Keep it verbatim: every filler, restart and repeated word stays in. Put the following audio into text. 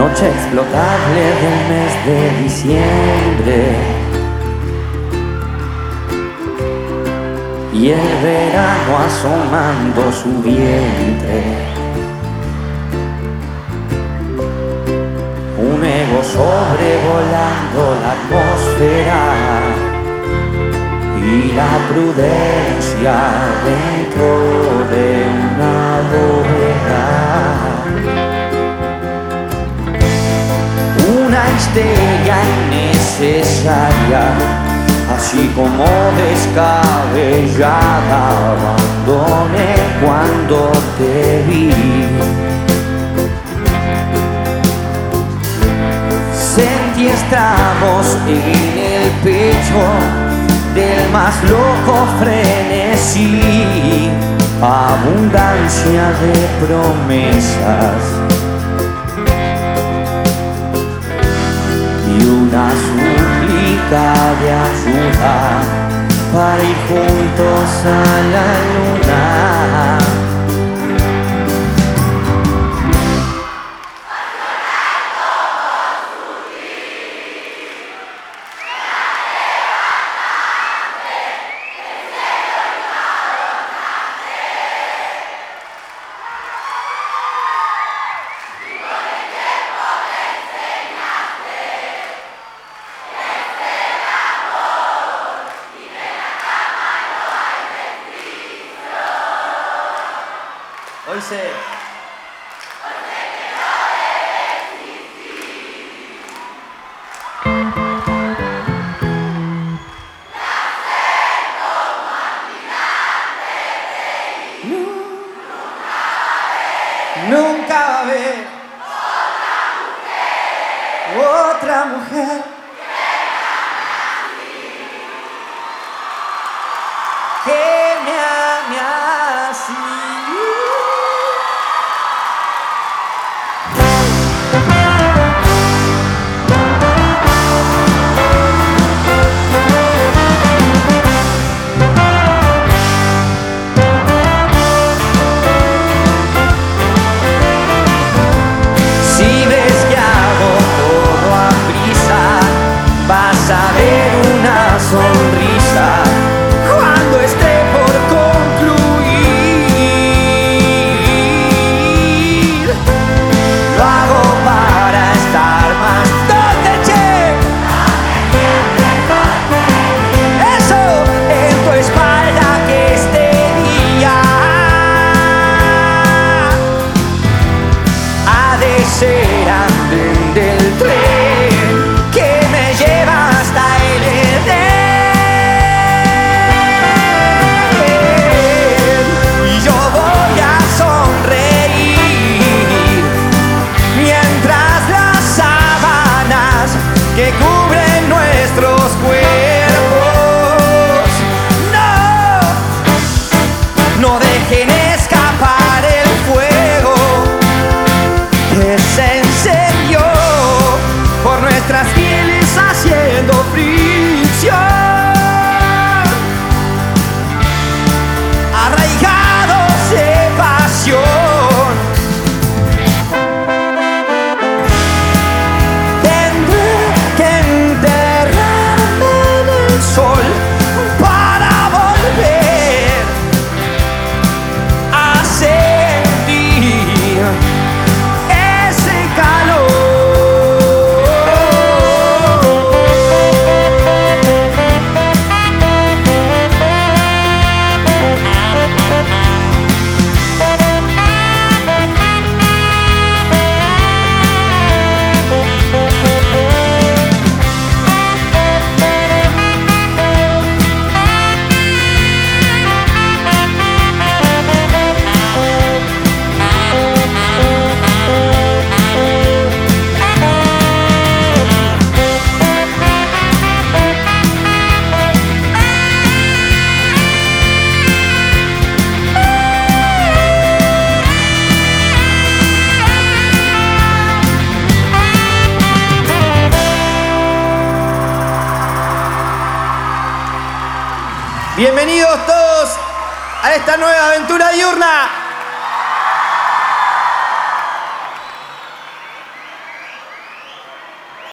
noche explotable del mes de diciembre y el verano asomando su vientre. Un ego sobrevolando la atmósfera y la prudencia dentro de una bóveda. Una histeria innecesaria, así como descabellada, abandoné cuando te vi. Sentí estragos en el pecho del más loco frenesí, abundancia de promesas y una súplica de ayuda para ir juntos a la luna. Hoy se... Nunca va a haber otra mujer que me ame así. Sonrisa cuando esté por concluir. Lo hago para estar más donde che. Eso en tu espalda que este día ha de ser andén del tren que me lleva hasta el Edén. Que cubren nuestros cuerpos, no, no dejen escapar el fuego que se encendió por nuestras pieles haciendo fricción, arraigados de pasión. Bienvenidos todos a esta nueva aventura diurna.